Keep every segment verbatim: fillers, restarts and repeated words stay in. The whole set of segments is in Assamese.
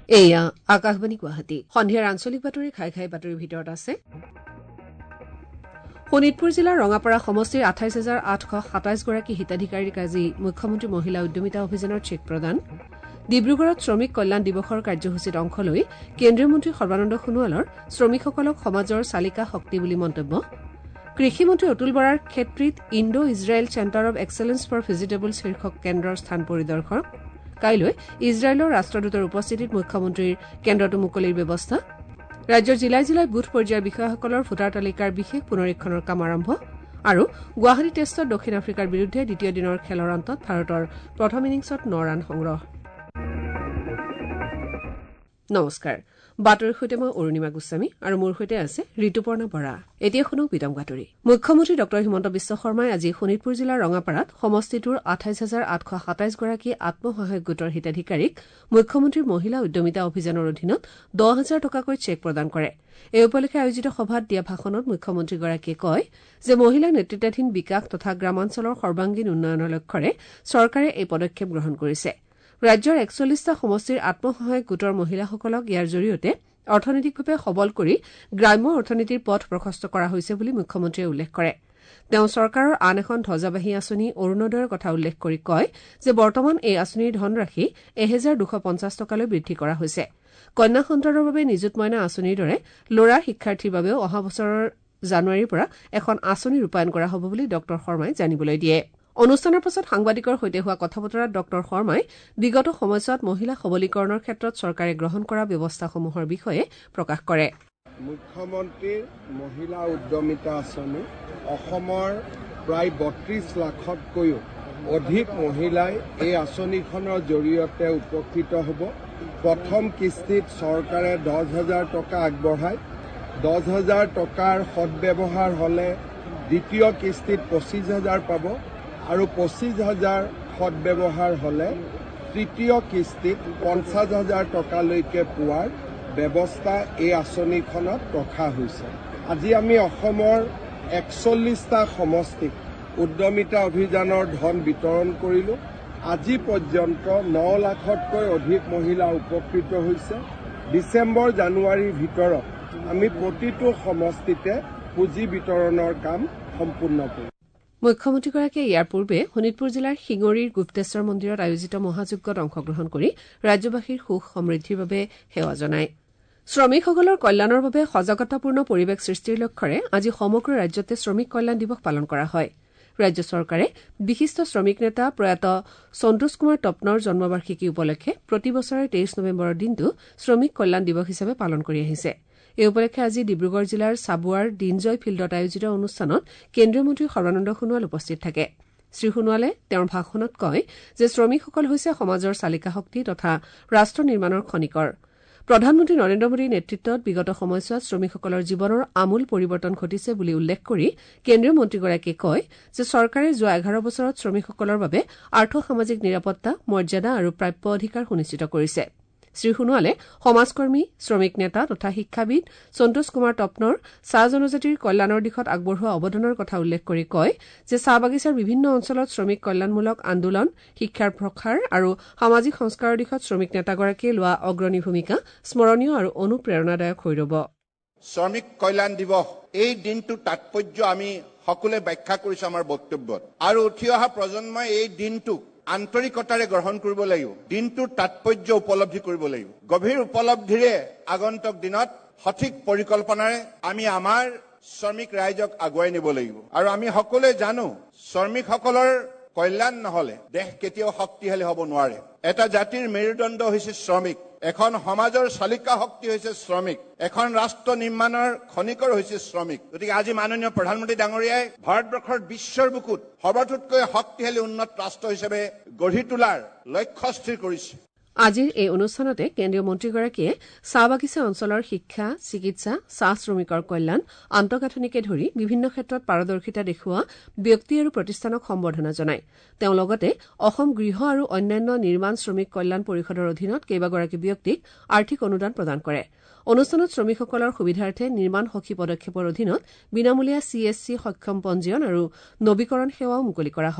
এয়া আকাশবাণী গুৱাহাটী সন্ধিয়াৰ আঞ্চলিক বাতৰি খাই খাই বাতৰিৰ ভিতৰত আছে শোণিতপুৰ জিলাৰ ৰঙাপাৰা সমষ্টিৰ আঠাইছ হাজাৰ আঠশ সাতাইছ গৰাকী হিতাধিকাৰীক আজি মুখ্যমন্ত্ৰী মহিলা উদ্যমিতা অভিযানৰ চেক প্ৰদান ডিব্ৰুগড়ত শ্ৰমিক কল্যাণ দিৱসৰ কাৰ্যসূচীত অংশ লৈ কেন্দ্ৰীয় মন্ত্ৰী সৰ্বানন্দ সোণোৱালৰ শ্ৰমিকসকলক সমাজৰ চালিকা শক্তি বুলি মন্তব্য কৃষিমন্ত্ৰী অতুল বৰাৰ ক্ষেত্ৰীত Indo Israel centre of excellence for vegetables শীৰ্ষক কেন্দ্ৰৰ স্থান পৰিদৰ্শন কাইলৈ ইজৰাইলৰ ৰাষ্ট্ৰদূতৰ উপস্থিতিত মুখ্যমন্ত্ৰীৰ কেন্দ্ৰটো মুকলিৰ ব্যৱস্থা ৰাজ্যৰ জিলাই জিলাই বুথ পৰ্যায়ৰ বিষয়াসকলৰ ভোটাৰ তালিকাৰ বিশেষ পুনৰীক্ষণৰ কাম আৰম্ভ আৰু গুৱাহাটী টেষ্টত দক্ষিণ আফ্ৰিকাৰ বিৰুদ্ধে দ্বিতীয় দিনৰ খেলৰ অন্তত ভাৰতৰ প্ৰথম ইনিংছত ন ৰান সংগ্ৰহ নমস্কাৰ বাতৰিৰ সৈতে মই অৰুণিমা গোস্বামী আৰু মোৰ সৈতে আছে ঋতুপৰ্ণা বৰা এতিয়া শুনক বিতং বাতৰি মুখ্যমন্ত্ৰী ড হিমন্ত বিশ্ব শৰ্মাই আজি শোণিতপুৰ জিলাৰ ৰঙাপাৰাত সমষ্টিটোৰ আঠাইছ হাজাৰ আঠশ সাতাইছ গৰাকী আত্মসহায়ক গোটৰ হিতাধিকাৰীক মুখ্যমন্ত্ৰীৰ মহিলা উদ্যমিতা অভিযানৰ অধীনত দহ হাজাৰ টকাকৈ চেক প্ৰদান কৰে এই উপলক্ষে আয়োজিত সভাত দিয়া ভাষণত মুখ্যমন্ত্ৰীগৰাকীয়ে কয় যে মহিলা নেতৃত্বাধীন বিকাশ তথা গ্ৰামাঞ্চলৰ সৰ্বাংগীন উন্নয়নৰ লক্ষ্যৰে চৰকাৰে এই পদক্ষেপ গ্ৰহণ কৰিছে ৰাজ্যৰ একচল্লিছটা সমষ্টিৰ আত্মসহায়ক গোটৰ মহিলাসকলক ইয়াৰ জৰিয়তে অৰ্থনৈতিকভাৱে সবল কৰি গ্ৰাম্য অৰ্থনীতিৰ পথ প্ৰশস্ত কৰা হৈছে বুলি মুখ্যমন্ত্ৰীয়ে উল্লেখ কৰে তেওঁ চৰকাৰৰ আন এখন ধ্বজাবাহী আঁচনি অৰুণোদয়ৰ কথা উল্লেখ কৰি কয় যে বৰ্তমান এই আঁচনিৰ ধনৰাশি এহেজাৰ দুশ পঞ্চাছ টকালৈ বৃদ্ধি কৰা হৈছে কন্যা সন্তানৰ বাবে নিযুত মইনা আঁচনিৰ দৰে ল'ৰা শিক্ষাৰ্থীৰ বাবেও অহা বছৰৰ জানুৱাৰীৰ পৰা এখন আঁচনি ৰূপায়ণ কৰা হ'ব বুলি ড শৰ্মাই জানিবলৈ দিয়ে অনুষ্ঠানৰ পাছত সাংবাদিকৰ সৈতে হোৱা কথা বতৰাত ড শৰ্মাই বিগত সময়ছোৱাত মহিলা সবলীকৰণৰ ক্ষেত্ৰত চৰকাৰে গ্ৰহণ কৰা ব্যৱস্থাসমূহৰ বিষয়ে প্ৰকাশ কৰে মুখ্যমন্ত্ৰীৰ মহিলা উদ্যমিতা আঁচনি অসমৰ প্ৰায় বত্ৰিশ লাখতকৈও অধিক মহিলাই এই আঁচনিখনৰ জৰিয়তে উপকৃত হ'ব প্ৰথম কিস্তিত চৰকাৰে দহ হাজাৰ টকা আগবঢ়ায় দহ হাজাৰ টকাৰ সদব্যৱহাৰ হ'লে দ্বিতীয় কিস্তিত পঁচিছ হাজাৰ পাব আৰু পঁচিছ হাজাৰ সদব্যৱহাৰ হ'লে তৃতীয় কিস্তিত পঞ্চাছ হাজাৰ টকালৈকে পোৱাৰ ব্যৱস্থা এই আঁচনিখনত ৰখা হৈছে আজি আমি অসমৰ একচল্লিছটা সমষ্টিক উদ্যমিতা অভিযানৰ ধন বিতৰণ কৰিলোঁ আজি পৰ্যন্ত ন লাখতকৈ অধিক মহিলা উপকৃত হৈছে ডিচেম্বৰ জানুৱাৰীৰ ভিতৰত আমি প্ৰতিটো সমষ্টিতে পুঁজি বিতৰণৰ কাম সম্পূৰ্ণ কৰিম মুখ্যমন্ত্ৰীগৰাকীয়ে ইয়াৰ পূৰ্বে শোণিতপুৰ জিলাৰ শিঙৰীৰ গুপ্তেশ্বৰ মন্দিৰত আয়োজিত মহাযজ্ঞত অংশগ্ৰহণ কৰি ৰাজ্যবাসীৰ সুখ সমৃদ্ধিৰ বাবে সেৱা জনায় শ্ৰমিকসকলৰ কল্যাণৰ বাবে সজাগতাপূৰ্ণ পৰিৱেশ সৃষ্টিৰ লক্ষ্যৰে আজি সমগ্ৰ ৰাজ্যতে শ্ৰমিক কল্যাণ দিৱস পালন কৰা হয় ৰাজ্য চৰকাৰে বিশিষ্ট শ্ৰমিক নেতা প্ৰয়াত সন্তোষ কুমাৰ তপনৰ জন্মবাৰ্ষিকী উপলক্ষে প্ৰতি বছৰে তেইছ নৱেম্বৰৰ দিনটো শ্ৰমিক কল্যাণ দিৱস হিচাপে পালন কৰি আহিছে এই উপলক্ষে আজি ডিব্ৰুগড় জিলাৰ চাবুৱাৰ দিনজয় ফিল্ডত আয়োজিত অনুষ্ঠানত কেন্দ্ৰীয় মন্ত্ৰী সৰ্বানন্দ সোণোৱাল উপস্থিত থাকে শ্ৰীসোণোৱালে তেওঁৰ ভাষণত কয় যে শ্ৰমিকসকল হৈছে সমাজৰ চালিকা শক্তি তথা ৰাষ্ট্ৰ নিৰ্মাণৰ খনিকৰ প্ৰধানমন্ত্ৰী নৰেন্দ্ৰ মোদীৰ নেতৃত্বত বিগত সময়ছোৱাত শ্ৰমিকসকলৰ জীৱনৰ আমূল পৰিৱৰ্তন ঘটিছে বুলি উল্লেখ কৰি কেন্দ্ৰীয় মন্ত্ৰীগৰাকীয়ে কয় যে চৰকাৰে যোৱা এঘাৰ বছৰত শ্ৰমিকসকলৰ বাবে আৰ্থ সামাজিক নিৰাপত্তা মৰ্যাদা আৰু প্ৰাপ্য অধিকাৰ সুনিশ্চিত কৰিছে শ্ৰীসোণোৱালে সমাজকৰ্মী শ্ৰমিক নেতা তথা শিক্ষাবিদ সন্তোষ কুমাৰ তপনৰ চাহ জনজাতিৰ কল্যাণৰ দিশত আগবঢ়োৱা অৱদানৰ কথা উল্লেখ কৰি কয় যে চাহ বাগিচাৰ বিভিন্ন অঞ্চলত শ্ৰমিক কল্যাণমূলক আন্দোলন শিক্ষাৰ প্ৰসাৰ আৰু সামাজিক সংস্কাৰৰ দিশত শ্ৰমিক নেতাগৰাকীয়ে লোৱা অগ্ৰণী ভূমিকা স্মৰণীয় আৰু অনুপ্ৰেৰণাদায়ক হৈ ৰব শ্ৰমিক কল্যাণ দিৱস এই দিনটোৰ তাৎপৰ্য আমি সকলোৱে ব্যাখ্যা কৰিছো আমাৰ বক্তব্যত আৰু উঠি অহা প্ৰজন্মই এই দিনটোক আন্তৰিকতাৰে গ্ৰহণ কৰিব লাগিব দিনটোৰ তাৎপৰ্য উপলব্ধি কৰিব লাগিব গভীৰ উপলব্ধিৰে আগন্তুক দিনত সঠিক পৰিকল্পনাৰে আমি আমাৰ শ্ৰমিক ৰাইজক আগুৱাই নিব লাগিব আৰু আমি সকলোৱে জানো শ্ৰমিকসকলৰ কল্যাণ নহলে দেশ কেতিয়াও শক্তিশালী হ'ব নোৱাৰে এটা জাতিৰ মেৰুদণ্ড হৈছে শ্ৰমিক এখন সমাজৰ চালিকা শক্তি হৈছে শ্ৰমিক এখন ৰাষ্ট্ৰ নিৰ্মাণৰ খনিকৰ হৈছে শ্ৰমিক গতিকে আজি মাননীয় প্ৰধানমন্ত্ৰী ডাঙৰীয়াই ভাৰতবৰ্ষৰ বিশ্বৰ বুকুত সৰ্বতোতকৈ শক্তিশালী উন্নত ৰাষ্ট্ৰ হিচাপে গঢ়ি তোলাৰ লক্ষ্য স্থিৰ কৰিছে আজিৰ এই অনুষ্ঠানতে কেন্দ্ৰীয় মন্ত্ৰীগৰাকীয়ে চাহ বাগিচা অঞ্চলৰ শিক্ষা চিকিৎসা চাহ শ্ৰমিকৰ কল্যাণ আন্তঃগাঁথনিকে ধৰি বিভিন্ন ক্ষেত্ৰত পাৰদৰ্শিতা দেখুওৱা ব্যক্তি আৰু প্ৰতিষ্ঠানক সম্বৰ্ধনা জনায় তেওঁ লগতে অসম গৃহ আৰু অন্যান্য নিৰ্মাণ শ্ৰমিক কল্যাণ পৰিষদৰ অধীনত কেইবাগৰাকী ব্যক্তিক আৰ্থিক অনুদান প্ৰদান কৰে অনুষ্ঠানত শ্ৰমিকসকলৰ সুবিধাৰ্থে নিৰ্মাণ সখী পদক্ষেপৰ অধীনত বিনামূলীয়া চি এছ চি সক্ষম পঞ্জীয়ন আৰু নবীকৰণ সেৱাও মুকলি কৰা হয়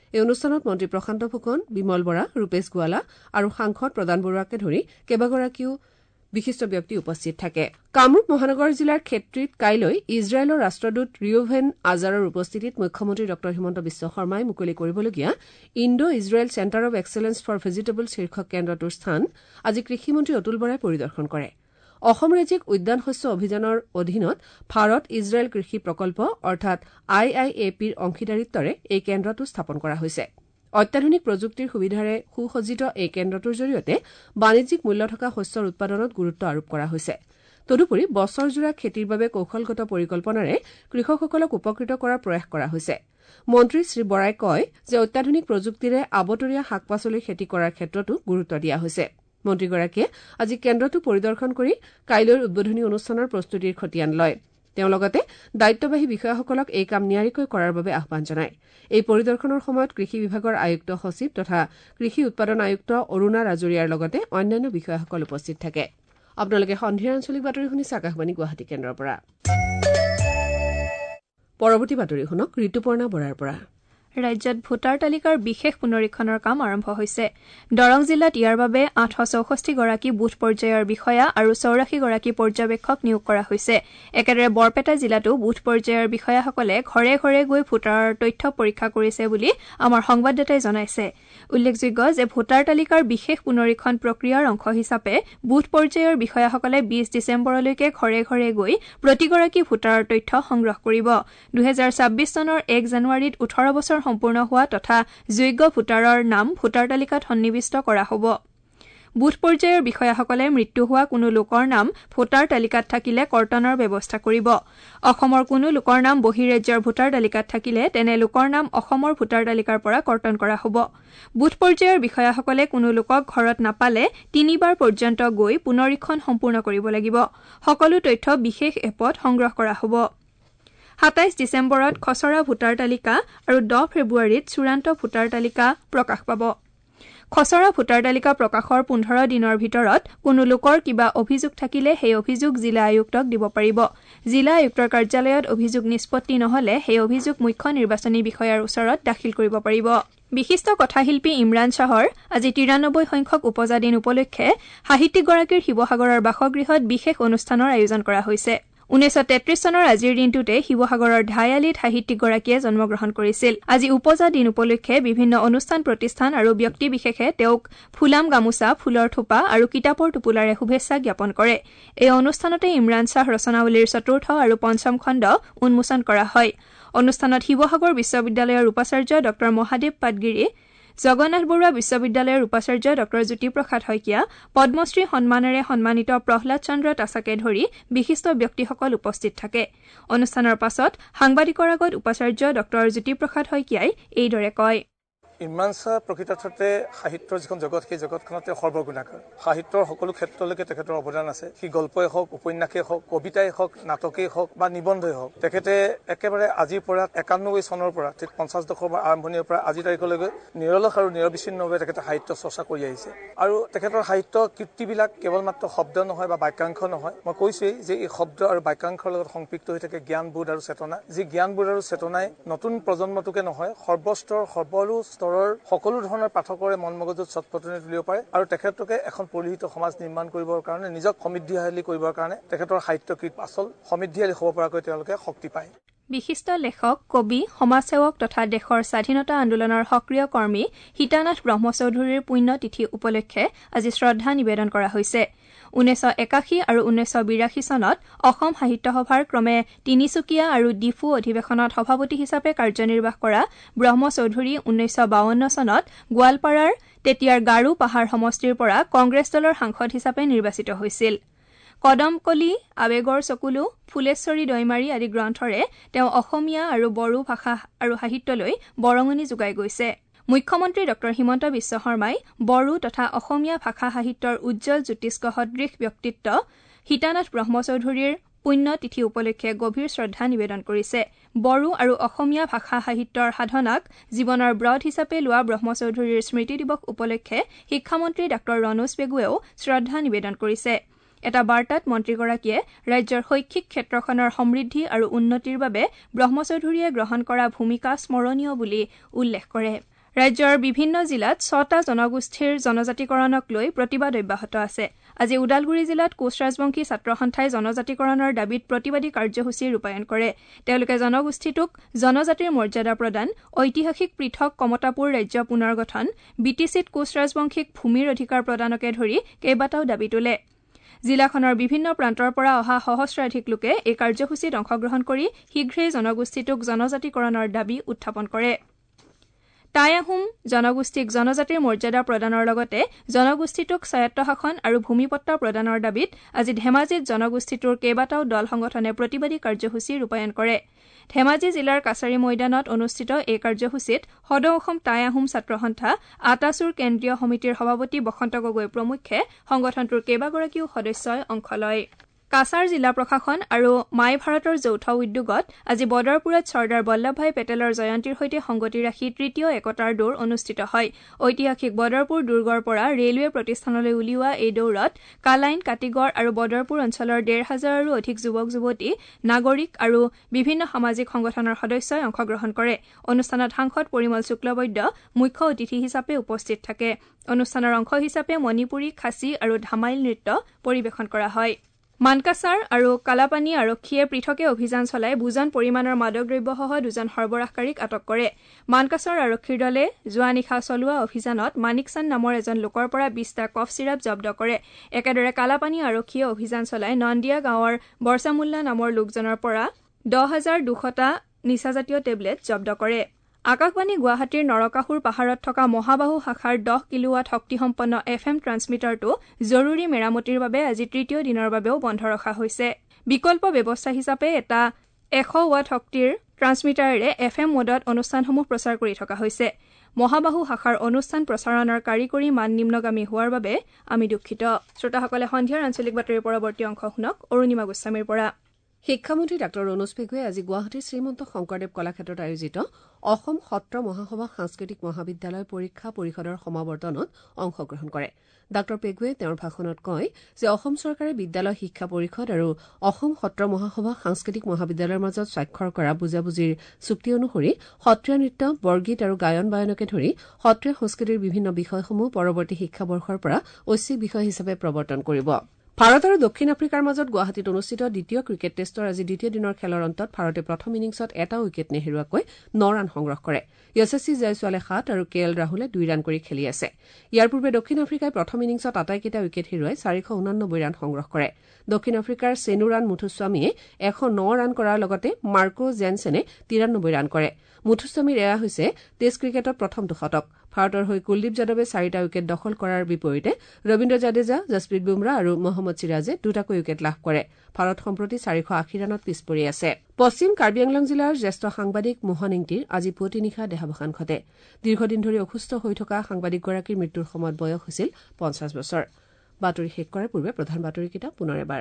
এই অনুষ্ঠানত মন্ত্ৰী প্ৰশান্ত ফুকন, বিমল বৰা, ৰূপেশ গোৱালা আৰু সাংসদ প্ৰদান বৰুৱাকে ধৰি কেইবাগৰাকীও বিশিষ্ট ব্যক্তি উপস্থিত থাকে। কামৰূপ মহানগৰ জিলাৰ ক্ষেত্ৰীত কাইলৈ ইজৰাইলৰ ৰাষ্ট্ৰদূত ৰিউভেন আজাৰৰ উপস্থিতিত মুখ্যমন্ত্ৰী ড হিমন্ত বিশ্ব শৰ্মাই মুকলি কৰিবলগীয়া Indo Israel centre of excellence for vegetable শীৰ্ষক কেন্দ্ৰটোৰ স্থান আজি কৃষিমন্ত্ৰী অতুল বৰাই পৰিদৰ্শন কৰে। অসম ৰাজ্যিক উদ্যান শস্য অভিযানৰ অধীনত ভাৰত ইজৰাইল কৃষি প্ৰকল্প অৰ্থাৎ আই আই এ পিৰ অংশীদাৰিত্বৰে এই কেন্দ্ৰটো স্থাপন কৰা হৈছে। অত্যাধুনিক প্ৰযুক্তিৰ সুবিধাৰে সুসজ্জিত এই কেন্দ্ৰটোৰ জৰিয়তে বাণিজ্যিক মূল্য থকা শস্যৰ উৎপাদনত গুৰুত্ব আৰোপ কৰা হৈছে। তদুপৰি বছৰজোৰা খেতিৰ বাবে কৌশলগত পৰিকল্পনাৰে কৃষকসকলক উপকৃত কৰাৰ প্ৰয়াস কৰা হৈছে। মন্ত্ৰী শ্ৰী বৰাই কয় যে অত্যাধুনিক প্ৰযুক্তিৰে আবতৰীয়া শাক পাচলিৰ খেতি কৰাৰ ক্ষেত্ৰতো গুৰুত্ব দিয়া হৈছে। মন্ত্ৰীগৰাকীয়ে আজি কেন্দ্ৰটো পৰিদৰ্শন কৰি কাইলৈৰ উদ্বোধনী অনুষ্ঠানৰ প্ৰস্তুতিৰ খতিয়ান লয়। তেওঁ লগতে দায়িত্ববাহী বিষয়াসকলক এই কাম নিয়াৰিকৈ কৰাৰ বাবে আহ্বান জনায়। এই পৰিদৰ্শনৰ সময়ত কৃষি বিভাগৰ আয়ুক্ত সচিব তথা কৃষি উৎপাদন আয়ুক্ত অৰুণা ৰাজৰিয়াৰ লগতে অন্যান্য বিষয়াসকল উপস্থিত থাকে। আপোনালোকে সন্ধিয়াৰ আঞ্চলিক বাতৰি শুনিছে আকাশবাণী গুৱাহাটী কেন্দ্ৰৰ পৰা। পৰৱৰ্তী বাতৰি শুনক ঋতুপৰ্ণা বৰাৰ পৰা। ৰাজ্যত ভোটাৰ তালিকাৰ বিশেষ পুনৰীক্ষণৰ কাম আৰম্ভ হৈছে। দৰং জিলাত ইয়াৰ বাবে আঠশ চৌষষ্ঠি গৰাকী বুথ পৰ্যায়ৰ বিষয়া আৰু চৌৰাশী গৰাকী পৰ্যবেক্ষক নিয়োগ কৰা হৈছে। একেদৰে বৰপেটা জিলাতো বুথ পৰ্যায়ৰ বিষয়াসকলে ঘৰে ঘৰে গৈ ভোটাৰৰ তথ্য পৰীক্ষা কৰিছে বুলি আমাৰ সংবাদদাতাই জনাইছে। উল্লেখযোগ্য যে ভোটাৰ তালিকাৰ বিশেষ পুনৰীক্ষণ প্ৰক্ৰিয়াৰ অংশ হিচাপে বুথ পৰ্যায়ৰ বিষয়াসকলে বিশ ডিচেম্বৰলৈকে ঘৰে ঘৰে গৈ প্ৰতিগৰাকী ভোটাৰৰ তথ্য সংগ্ৰহ কৰিব। দুহেজাৰ ছাব্বিছ চনৰ এক জানুৱাৰীত ওঠৰ বছৰ সম্পূৰ্ণ হোৱা তথা যোগ্য ভোটাৰৰ নাম ভোটাৰ তালিকাত সন্নিৱিষ্ট কৰা হ'ব। বুথ পৰ্যায়ৰ বিষয়াসকলে মৃত্যু হোৱা কোনো লোকৰ নাম ভোটাৰ তালিকাত থাকিলে কৰ্তনৰ ব্যৱস্থা কৰিব। অসমৰ কোনো লোকৰ নাম বহিৰাজ্যৰ ভোটাৰ তালিকাত থাকিলে তেনে লোকৰ নাম অসমৰ ভোটাৰ তালিকাৰ পৰা কৰ্তন কৰা হ'ব। বুথ পৰ্যায়ৰ বিষয়াসকলে কোনো লোকক ঘৰত নাপালে তিনিবাৰ পৰ্যন্ত গৈ পুনৰীক্ষণ সম্পূৰ্ণ কৰিব লাগিব। সকলো তথ্য বিশেষ এপত সংগ্ৰহ কৰা হ'ব। সাতাইছ ডিচেম্বৰত খচৰা ভোটাৰ তালিকা আৰু দহ ফেব্ৰুৱাৰীত চূড়ান্ত ভোটাৰ তালিকা প্ৰকাশ পাব। খচৰা ভোটাৰ তালিকা প্ৰকাশৰ পোন্ধৰ দিনৰ ভিতৰত কোনো লোকৰ কিবা অভিযোগ থাকিলে সেই অভিযোগ জিলা আয়ুক্তক দিব পাৰিব। জিলা আয়ুক্তৰ কাৰ্যালয়ত অভিযোগ নিষ্পত্তি নহলে সেই অভিযোগ মুখ্য নিৰ্বাচনী বিষয়াৰ ওচৰত দাখিল কৰিব পাৰিব। বিশিষ্ট কথাশিল্পী ইমৰান শ্বাহৰ আজি তিৰানব্বৈ সংখ্যক উপজা দিন উপলক্ষে সাহিত্যিকগৰাকীৰ শিৱসাগৰৰ বাসগৃহত বিশেষ অনুষ্ঠানৰ আয়োজন কৰা হৈছে। ঊনৈশ তেত্ৰিশ চনৰ আজিৰ দিনটোতে শিৱসাগৰৰ ঢাইআলিত সাহিত্যিকগৰাকীয়ে জন্মগ্ৰহণ কৰিছিল। আজি উপজা দিন উপলক্ষে বিভিন্ন অনুষ্ঠান প্ৰতিষ্ঠান আৰু ব্যক্তি বিশেষে তেওঁক ফুলাম গামোচা, ফুলৰ থোপা আৰু কিতাপৰ টোপোলাৰে শুভেচ্ছা জ্ঞাপন কৰে। এই অনুষ্ঠানতে ইমৰান শ্বাহ ৰচনাৱলীৰ চতুৰ্থ আৰু পঞ্চম খণ্ড উন্মোচন কৰা হয়। অনুষ্ঠানত শিৱসাগৰ বিশ্ববিদ্যালয়ৰ উপাচাৰ্য ড মহাদেৱ পাটগিৰি, জগন্নাথ বৰুৱা বিশ্ববিদ্যালয়ৰ উপাচাৰ্য ড জ্যোতিপ্ৰসাদ শইকীয়া, পদ্মশ্ৰী সন্মানেৰে সন্মানিত প্ৰহ্লাদ চন্দ্ৰ তাছাকে ধৰি বিশিষ্ট ব্যক্তিসকল উপস্থিত থাকে। অনুষ্ঠানৰ পাছত সাংবাদিকৰ আগত উপাচাৰ্য ড জ্যোতিপ্ৰসাদ শইকীয়াই এইদৰে কয়। ইমৰান শ্বাহ প্ৰকৃতাৰ্থতে সাহিত্যৰ যিখন জগত সেই জগতখনতে সৰ্বগুণাকাৰ। সাহিত্যৰ সকলো ক্ষেত্ৰলৈকে তেখেতৰ অৱদান আছে। সি গল্পই হওক, উপন্যাসেই হওক, কবিতাই হওক, নাটকেই হওক বা নিবন্ধই হওক, তেখেতে একেবাৰে আজিৰ পৰা একানব্বৈ চনৰ পৰা ঠিক পঞ্চাছ দশকৰ আৰম্ভণিৰ পৰা আজিৰ তাৰিখলৈকে নিৰলস আৰু নিৰবিচ্ছিন্নভাৱে তেখেতে সাহিত্য চৰ্চা কৰি আহিছে। আৰু তেখেতৰ সাহিত্য কীৰ্তিবিলাক কেৱল মাত্ৰ শব্দ নহয় বা বাক্যাংশ নহয়। মই কৈছোৱেই যে এই শব্দ আৰু বাক্যাংশৰ লগত সংপৃক্ত হৈ থাকে জ্ঞানবোধ আৰু চেতনা, যি জ্ঞানবোধ আৰু চেতনাই নতুন প্ৰজন্মটোকে নহয় সৰ্বস্তৰ সকলো সকলো ধৰণৰ পাঠকৰে মন মগজুত চটপটনি তুলিব পাৰে আৰু তেখেতলোকে এখন পৰিহিত সমাজ নিৰ্মাণ কৰিবৰ কাৰণে নিজক সমৃদ্ধিশালী কৰিবৰ কাৰণে তেখেতৰ সাহিত্যকৃত আচল সমৃদ্ধিশালী হ'ব পৰাকৈ তেওঁলোকে শক্তি পায়। বিশিষ্ট লেখক, কবি, সমাজসেৱক তথা দেশৰ স্বাধীনতা আন্দোলনৰ সক্ৰিয় কৰ্মী সীতানাথ ব্ৰহ্মচৌধুৰীৰ পুণ্যতিথি উপলক্ষে আজি শ্ৰদ্ধা নিবেদন কৰা হৈছে। ঊনৈশ একাশী আৰু ঊনৈশ বিৰাশী চনত অসম সাহিত্য সভাৰ ক্ৰমে তিনিচুকীয়া আৰু ডিফু অধিৱেশনত সভাপতি হিচাপে কাৰ্যনিৰ্বাহ কৰা ব্ৰহ্মচৌধুৰী ঊনৈশ বাৱন্ন চনত গোৱালপাৰাৰ তেতিয়াৰ গাৰো পাহাৰ সমষ্টিৰ পৰা কংগ্ৰেছ দলৰ সাংসদ হিচাপে নিৰ্বাচিত হৈছিল। কদমকলি, আৱেগৰ চকুলো, ফুলেশ্বৰী দৈমাৰী আদি গ্ৰন্থৰে তেওঁ অসমীয়া আৰু বড়ো ভাষা আৰু সাহিত্যলৈ বৰঙণি যোগাই গৈছে। মুখ্যমন্ত্ৰী ড হিমন্ত বিশ্ব শৰ্মাই বড়ো তথা অসমীয়া ভাষা সাহিত্যৰ উজ্জ্বল জ্যোতিষ্ক সদৃশ ব্যক্তিত্ব সীতানাথ ব্ৰহ্মচৌধুৰীৰ পুণ্যতিথি উপলক্ষে গভীৰ শ্ৰদ্ধা নিবেদন কৰিছে। বড়ো আৰু অসমীয়া ভাষা সাহিত্যৰ সাধনাক জীৱনৰ ব্ৰত হিচাপে লোৱা ব্ৰহ্মচৌধুৰীৰ স্মৃতি দিৱস উপলক্ষে শিক্ষামন্ত্ৰী ডাঃ ৰণোজ পেগুৱেও শ্ৰদ্ধা নিবেদন কৰিছে। এটা বাৰ্তাত মন্ত্ৰীগৰাকীয়ে ৰাজ্যৰ শৈক্ষিক ক্ষেত্ৰখনৰ সমৃদ্ধি আৰু উন্নতিৰ বাবে ব্ৰহ্মচৌধুৰীয়ে গ্ৰহণ কৰা ভূমিকা স্মৰণীয় বুলি উল্লেখ কৰে। ৰাজ্যৰ বিভিন্ন জিলাত ছটা জনগোষ্ঠীৰ জনজাতিকৰণক লৈ প্ৰতিবাদ অব্যাহত আছে। আজি ওদালগুৰি জিলাত কোচ ৰাজবংশী ছাত্ৰ সন্থাই জনজাতিকৰণৰ দাবীত প্ৰতিবাদী কাৰ্যসূচী ৰূপায়ণ কৰে। তেওঁলোকে জনগোষ্ঠীটোক জনজাতিৰ মৰ্যাদা প্ৰদান, ঐতিহাসিক পৃথক কমতাপুৰ ৰাজ্য পুনৰ গঠন, বি টি চিত কোচ ৰাজবংশীক ভূমিৰ অধিকাৰ প্ৰদানকে ধৰি কেইবাটাও দাবী তোলে। জিলাখনৰ বিভিন্ন প্ৰান্তৰ পৰা অহা সহস্ৰাধিক লোকে এই কাৰ্যসূচীত অংশগ্ৰহণ কৰি শীঘ্ৰেই জনগোষ্ঠীটোক জনজাতিকৰণৰ দাবী উত্থাপন কৰে। টাই আহোম জনগোষ্ঠীক জনজাতিৰ মৰ্যাদা প্ৰদানৰ লগতে জনগোষ্ঠীটোক স্বায়ত্তশাসন আৰু ভূমিপট্টা প্ৰদানৰ দাবীত আজি ধেমাজিত জনগোষ্ঠীটোৰ কেইবাটাও দল সংগঠনে প্ৰতিবাদী কাৰ্যসূচী ৰূপায়ণ কৰে। ধেমাজি জিলাৰ কাছাৰী ময়দানত অনুষ্ঠিত এই কাৰ্যসূচীত সদৌ অসম টাই আহোম ছাত্ৰ সন্থা, আটাচুৰ কেন্দ্ৰীয় সমিতিৰ সভাপতি বসন্ত গগৈ প্ৰমুখ্যে সংগঠনটোৰ কেইবাগৰাকীও সদস্যই অংশ লয়। কাছাৰ জিলা প্ৰশাসন আৰু মাই ভাৰতৰ যৌথ উদ্যোগত আজি বদৰপুৰত চৰ্দাৰ বল্লভভাই পেটেলৰ জয়ন্তীৰ সৈতে সংগতি ৰাখি তৃতীয় একতাৰ দৌৰ অনুষ্ঠিত হয়। ঐতিহাসিক বদৰপুৰ দুৰ্গৰ পৰা ৰেলৱে প্ৰতিষ্ঠানলৈ উলিওৱা এই দৌৰত কালাইন, কাটিগড় আৰু বদৰপুৰ অঞ্চলৰ ডেৰ হাজাৰৰো অধিক যুৱক যুৱতী, নাগৰিক আৰু বিভিন্ন সামাজিক সংগঠনৰ সদস্যই অংশগ্ৰহণ কৰে। অনুষ্ঠানত সাংসদ পৰিমল শুক্লবৈদ্য মুখ্য অতিথি হিচাপে উপস্থিত থাকে। অনুষ্ঠানৰ অংশ হিচাপে মণিপুৰী, খাচী আৰু ধামাইল নৃত্য পৰিৱেশন কৰা হয়। মানকাছাৰ আৰু কালাপানী আৰক্ষীয়ে পৃথকে অভিযান চলাই বুজন পৰিমাণৰ মাদক দ্ৰব্যসহ দুজন সৰবৰাহকাৰীক আটক কৰে। মানকাছাৰ আৰক্ষীৰ দলে যোৱা নিশা চলোৱা অভিযানত মানিকচান নামৰ এজন লোকৰ পৰা বিছটা কফ চিৰাপ জব্দ কৰে। একেদৰে কালাপানী আৰক্ষীয়ে অভিযান চলাই নন্দিয়া গাঁৱৰ বৰ্ষামুল্লা নামৰ লোকজনৰ পৰা দহ হাজাৰ দুশটা নিচাজাতীয় টেবলেট জব্দ কৰে। আকাশবাণী গুৱাহাটীৰ নৰকাসুৰ পাহাৰত থকা মহাবাহু শাখাৰ দহ কিলোৱাট শক্তিসম্পন্ন এফ এম ট্ৰান্সমিটাৰটো জৰুৰী মেৰামতিৰ বাবে আজি তৃতীয় দিনৰ বাবেও বন্ধ ৰখা হৈছে। বিকল্প ব্যৱস্থা হিচাপে এটা এশ ৱাট শক্তিৰ ট্ৰান্সমিটাৰেৰে এফ এম মোডত অনুষ্ঠানসমূহ প্ৰচাৰ কৰি থকা হৈছে। মহাবাহু শাখাৰ অনুষ্ঠান প্ৰচাৰণৰ কাৰিকৰী মান নিম্নগামী হোৱাৰ বাবে আমি দুখিত। শ্ৰোতাসকলে সন্ধিয়াৰ আঞ্চলিক বাতৰিৰ পৰৱৰ্তী অংশ শুনক অৰুণিমা গোস্বামীৰ পৰা। শিক্ষামন্ত্ৰী ডাঃ ৰণোজ পেগুৱে আজি গুৱাহাটীৰ শ্ৰীমন্ত শংকৰদেৱ কলাক্ষেত্ৰত আয়োজিত অসম সত্ৰ মহাসভা সাংস্কৃতিক মহাবিদ্যালয় পৰীক্ষা পৰিষদৰ সমাৱৰ্তনত অংশগ্ৰহণ কৰে। ডাঃ পেগুৱে তেওঁৰ ভাষণত কয় যে অসম চৰকাৰে বিদ্যালয় শিক্ষা পৰিষদ আৰু অসম সত্ৰ মহাসভা সাংস্কৃতিক মহাবিদ্যালয়ৰ মাজত স্বাক্ষৰ কৰা বুজাবুজিৰ চুক্তি অনুসৰি সত্ৰীয়া নৃত্য, বৰগীত আৰু গায়ন বায়নকে ধৰি সত্ৰীয়া সংস্কৃতিৰ বিভিন্ন বিষয়সমূহ পৰৱৰ্তী শিক্ষাবৰ্ষৰ পৰা ঐচ্ছিক বিষয় হিচাপে প্ৰৱৰ্তন কৰিব। ভাৰত আৰু দক্ষিণ আফ্ৰিকাৰ মাজত গুৱাহাটীত অনুষ্ঠিত দ্বিতীয় ক্ৰিকেট টেষ্টৰ আজি দ্বিতীয় দিনৰ খেলৰ অন্তত ভাৰতে প্ৰথম ইনিংছত এটা উইকেট নেহেৰুৱাকৈ ন ৰান সংগ্ৰহ কৰে। য়শস্বী জয়ছোৱালে সাত আৰু কে এল ৰাহুলে দুই ৰান কৰি খেলি আছে। ইয়াৰ পূৰ্বে দক্ষিণ আফ্ৰিকাই প্ৰথম ইনিংছত আটাইকেইটা উইকেট হেৰুৱাই চাৰিশ ঊনানব্বৈ ৰান সংগ্ৰহ কৰে। দক্ষিণ আফ্ৰিকাৰ চেনুৰান মুথুস্বামীয়ে এশ ন ৰান কৰাৰ লগতে মাৰ্কো জেনছেনে তিৰানব্বৈ ৰান কৰে। মুথুস্বামীৰ এয়া হৈছে টেষ্ট ক্ৰিকেটত প্ৰথমটো শতক। ভাৰতৰ হৈ কুলদীপ যাদৱে চাৰিটা উইকেট দখল কৰাৰ বিপৰীতে ৰবীন্দ্ৰ জাদেজা, যশপ্ৰীত বুমৰাহ আৰু মহম্মদ চিৰাজে দুটাকৈ উইকেট লাভ কৰে। ভাৰত সম্প্ৰতি চাৰিশ আশী ৰানত পিছ পৰি আছে। পশ্চিম কাৰ্বি আংলং জিলাৰ জ্যেষ্ঠ সাংবাদিক মোহন ইংতিৰ আজি পুৱতি নিশা দেহাৱসান ঘটে। দীৰ্ঘদিন ধৰি অসুস্থ হৈ থকা সাংবাদিকগৰাকীৰ মৃত্যুৰ সময়ত বয়স হৈছিল পঞ্চাছ বছৰ। বাতৰি শেষ কৰাৰ পূৰ্বে প্ৰধান বাতৰিকেইটা পুনৰ এবাৰ।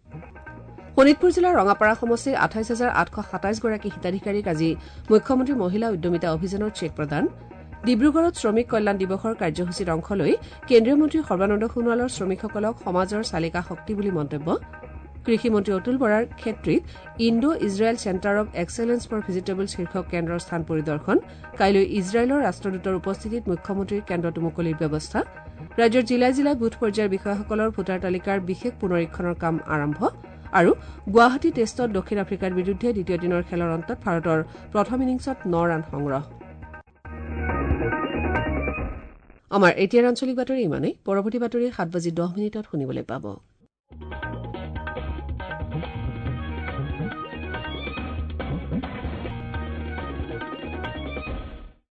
শোণিতপুৰ জিলাৰ ৰঙাপাৰা সমষ্টিৰ আঠাইছ হাজাৰ আঠশ সাতাইছগৰাকী হিতাধিকাৰীক আজি মুখ্যমন্ত্ৰী মহিলা উদ্যমিতা অভিযানৰ চেক প্ৰদান। ডিব্ৰুগড়ত শ্ৰমিক কল্যাণ দিৱসৰ কাৰ্যসূচীত অংশ লৈ কেন্দ্ৰীয় মন্ত্ৰী সৰ্বানন্দ সোণোৱালৰ শ্ৰমিকসকলক সমাজৰ চালিকা শক্তি বুলি মন্তব্য। কৃষিমন্ত্ৰী অতুল বৰাৰ ক্ষেত্ৰত Indo Israel centre of excellence for vegetable শীৰ্ষক কেন্দ্ৰৰ স্থান পৰিদৰ্শন। কাইলৈ ইজৰাইলৰ ৰাষ্ট্ৰদূতৰ উপস্থিতিত মুখ্যমন্ত্ৰীৰ কেন্দ্ৰটো মুকলিৰ ব্যৱস্থা। ৰাজ্যৰ জিলাই জিলাই বুথ পৰ্যায়ৰ বিষয়াসকলৰ ভোটাৰ তালিকাৰ বিশেষ পুনৰীক্ষণৰ কাম আৰম্ভ। আৰু গুৱাহাটী টেষ্টত দক্ষিণ আফ্ৰিকাৰ বিৰুদ্ধে দ্বিতীয় দিনৰ খেলৰ অন্তত ভাৰতৰ প্ৰথম ইনিংছত ন ৰান সংগ্ৰহ। আমাৰ এতিয়াৰ আঞ্চলিক বাতৰি ইমানেই। পৰৱৰ্তী বাতৰি সাত বাজি দহ মিনিটত শুনিবলৈ পাব।